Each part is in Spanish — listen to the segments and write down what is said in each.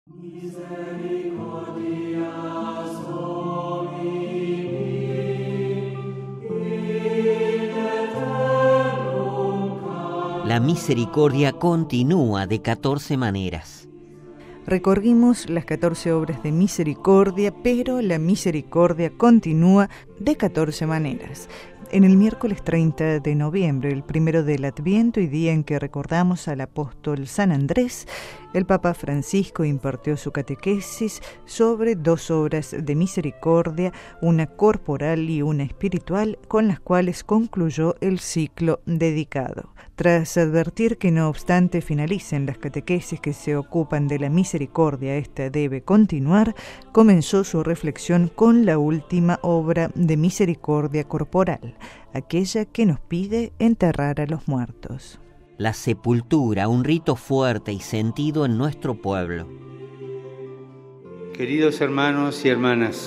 La misericordia continúa de 14 maneras. Recorrimos las 14 obras de misericordia, pero la misericordia continúa de 14 maneras. En el miércoles 30 de noviembre, el primero del Adviento y día en que recordamos al apóstol San Andrés, el Papa Francisco impartió su catequesis sobre 2 obras de misericordia, una corporal y una espiritual, con las cuales concluyó el ciclo dedicado. Tras advertir que no obstante finalicen las catequesis que se ocupan de la misericordia, esta debe continuar, comenzó su reflexión con la última obra de misericordia corporal, aquella que nos pide enterrar a los muertos. La sepultura, un rito fuerte y sentido en nuestro pueblo. Queridos hermanos y hermanas,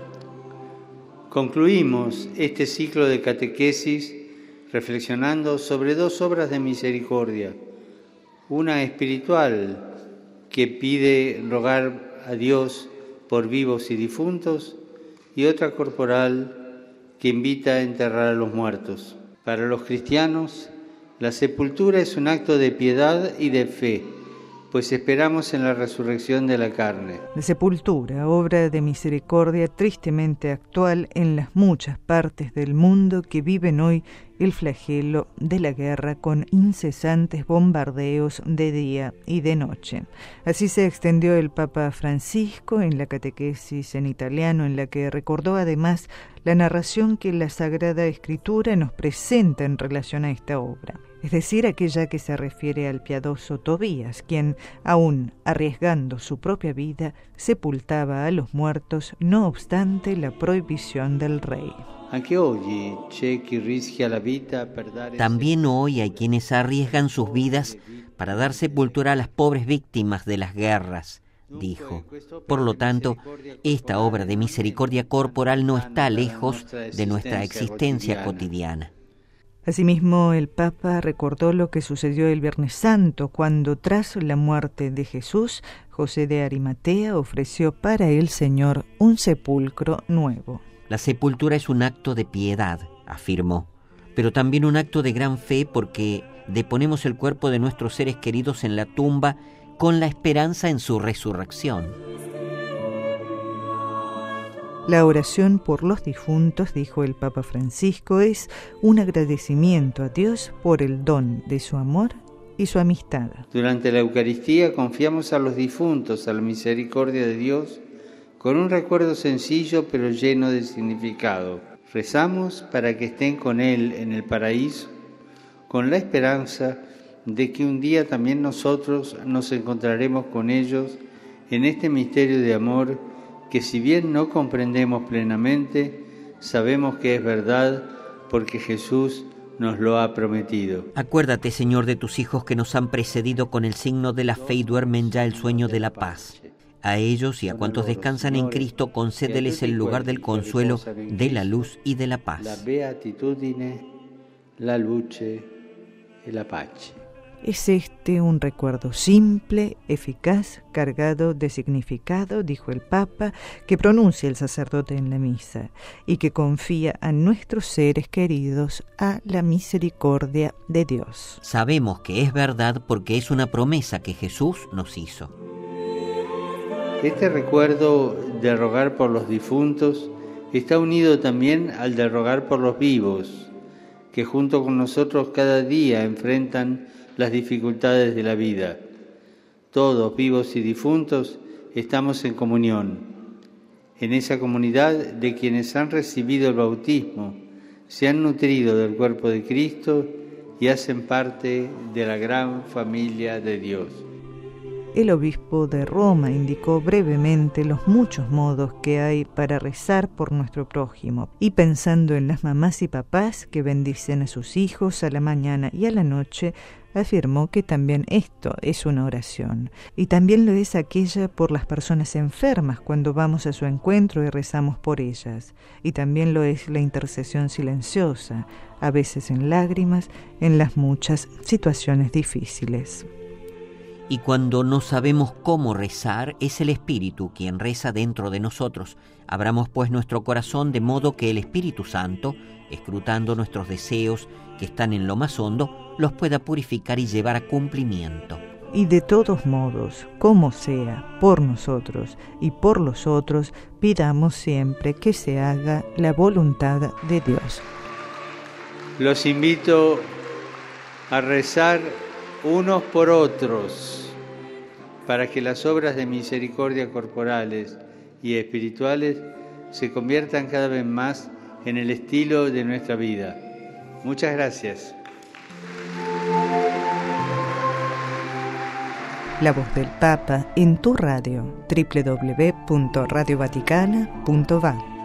concluimos este ciclo de catequesis reflexionando sobre 2 obras de misericordia, una espiritual que pide rogar a Dios por vivos y difuntos y otra corporal que invita a enterrar a los muertos. Para los cristianos, la sepultura es un acto de piedad y de fe, pues esperamos en la resurrección de la carne. La sepultura, obra de misericordia tristemente actual en las muchas partes del mundo que viven hoy el flagelo de la guerra con incesantes bombardeos de día y de noche. Así se extendió el Papa Francisco en la catequesis en italiano, en la que recordó además la narración que la Sagrada Escritura nos presenta en relación a esta obra, es decir, aquella que se refiere al piadoso Tobías, quien, aún arriesgando su propia vida, sepultaba a los muertos, no obstante la prohibición del rey. También hoy hay quienes arriesgan sus vidas para dar sepultura a las pobres víctimas de las guerras, dijo. Por lo tanto, esta obra de misericordia corporal no está lejos de nuestra existencia cotidiana. Asimismo, el Papa recordó lo que sucedió el Viernes Santo, cuando tras la muerte de Jesús, José de Arimatea ofreció para el Señor un sepulcro nuevo. La sepultura es un acto de piedad, afirmó, pero también un acto de gran fe porque deponemos el cuerpo de nuestros seres queridos en la tumba con la esperanza en su resurrección. La oración por los difuntos, dijo el Papa Francisco, es un agradecimiento a Dios por el don de su amor y su amistad. Durante la Eucaristía confiamos a los difuntos a la misericordia de Dios con un recuerdo sencillo pero lleno de significado. Rezamos para que estén con Él en el paraíso, con la esperanza de que un día también nosotros nos encontraremos con ellos en este misterio de amor que, si bien no comprendemos plenamente, sabemos que es verdad porque Jesús nos lo ha prometido. Acuérdate, Señor, de tus hijos que nos han precedido con el signo de la fe y duermen ya el sueño de la paz. A ellos y a cuantos descansan en Cristo, concédeles el lugar del consuelo, de la luz y de la paz. La beatitudine, la luce y la pace. Es este un recuerdo simple, eficaz, cargado de significado, dijo el Papa, que pronuncia el sacerdote en la misa y que confía a nuestros seres queridos a la misericordia de Dios. Sabemos que es verdad porque es una promesa que Jesús nos hizo. Este recuerdo de rogar por los difuntos está unido también al de rogar por los vivos, que junto con nosotros cada día enfrentan las dificultades de la vida. Todos, vivos y difuntos, estamos en comunión. En esa comunidad de quienes han recibido el bautismo, se han nutrido del cuerpo de Cristo y hacen parte de la gran familia de Dios. El obispo de Roma indicó brevemente los muchos modos que hay para rezar por nuestro prójimo, y pensando en las mamás y papás que bendicen a sus hijos a la mañana y a la noche, afirmó que también esto es una oración, y también lo es aquella por las personas enfermas cuando vamos a su encuentro y rezamos por ellas, y también lo es la intercesión silenciosa, a veces en lágrimas, en las muchas situaciones difíciles. Y cuando no sabemos cómo rezar, es el Espíritu quien reza dentro de nosotros. Abramos pues nuestro corazón de modo que el Espíritu Santo, escrutando nuestros deseos que están en lo más hondo, los pueda purificar y llevar a cumplimiento. Y de todos modos, como sea, por nosotros y por los otros, pidamos siempre que se haga la voluntad de Dios. Los invito a rezar unos por otros para que las obras de misericordia corporales y espirituales se conviertan cada vez más en el estilo de nuestra vida. Muchas gracias. La voz del Papa en tu radio, www.radiovaticana.va.